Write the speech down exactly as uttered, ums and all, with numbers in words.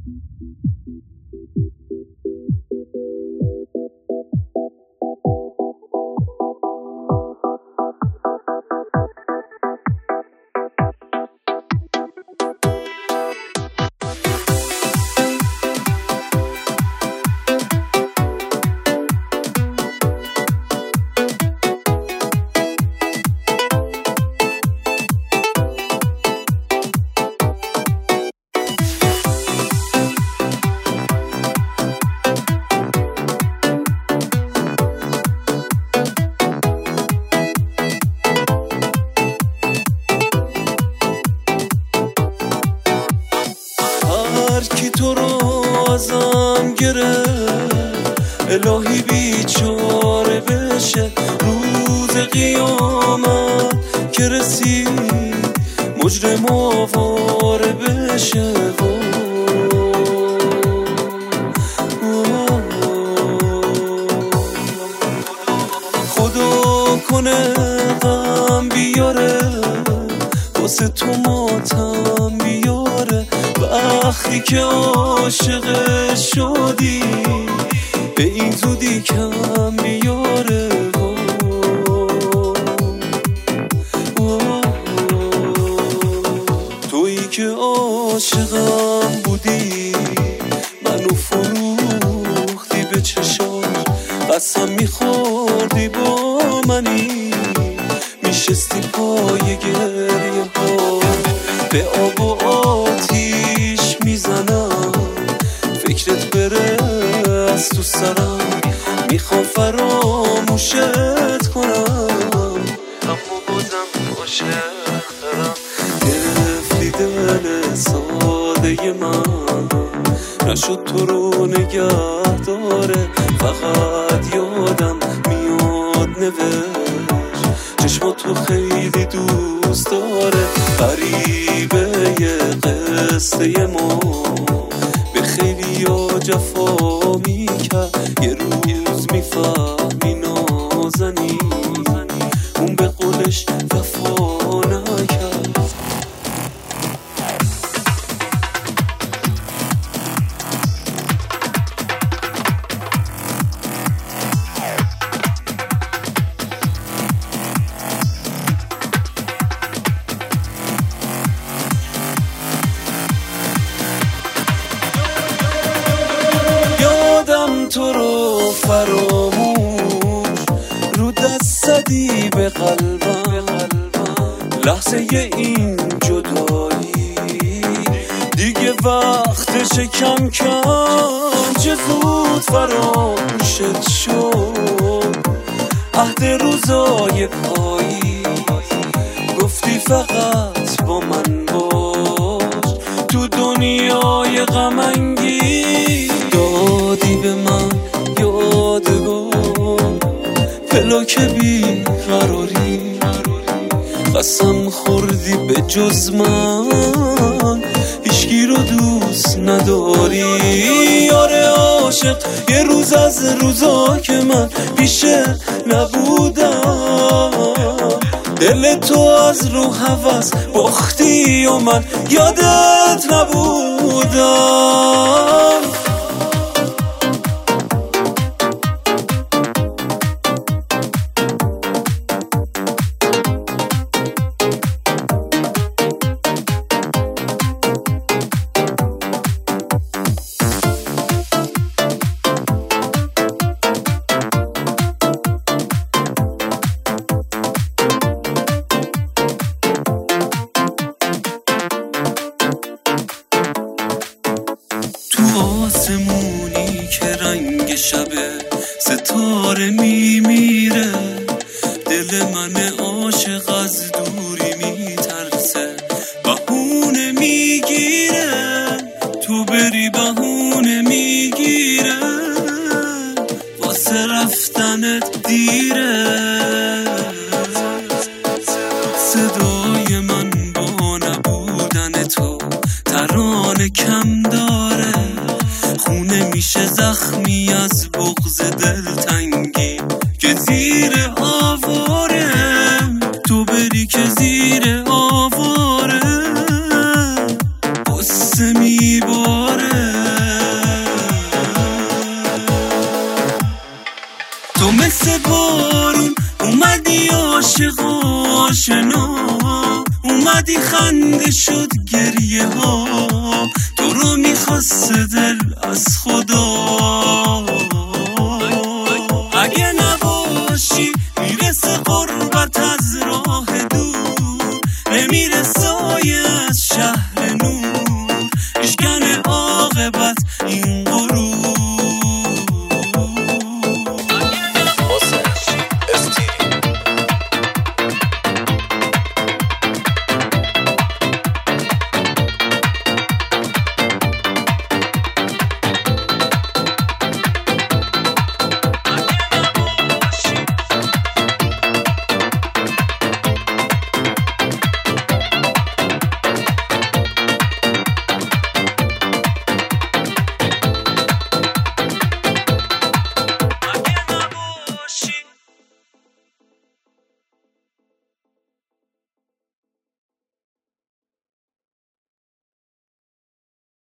کی تو رو ازم گرفت الهی بیچاره بشه روز قیامت که رسید مجرم آواره بشه خدا کنه غم بیاره واسه تو ماتم بیاره وقتی که عاشق شدی به این زودی کم بیاره تویی که عاشقم بودی منو فروختی به چشاش قسم میخوردی با منی میشستی پای گریه ها به آب و آتیش میزنم فکرت بره از تو سرم میخوام فراموشت کنم اما بازم عاشق دارم گرفتی دل ساده من نشد تو رو نگه داره فقط یادم میاد نوشت چشماتو خیلی دوست داره غریبه یه قصه ما به خیلی یا جفا میکرد یه روز میفهمی نازنی اون به قولش وفا نکرد تو رو فراموش رو دست زدی به قلبم لحظه این جدایی دیگه وقتش کم کم چه زود فراموشت شد عهد روزای پایی گفتی فقط با من باش تو دنیای غم انگیز دادی به من یادگار پلاک بی قراری قسم خوردی به جز من هیچکی رو دوست نداری یاره عاشق یه روز از روزا که من پیشه نبودم دل تو از رو هوس باختی و من یادت نبودم آسمونی که رنگ شبه ستاره میمیره دل من عاشق از دوری میترسه بهونه میگیره تو بری بهونه میگیره واسه رفتنت دیره صدای من با نبودن تو ترانه کم داره خونه میشه زخمی از بغض دلتنگی که زیر آواره تو بری که زیر آواره قصه میباره آشنا، اومدی خنده شد گریه ها، تو رو میخواست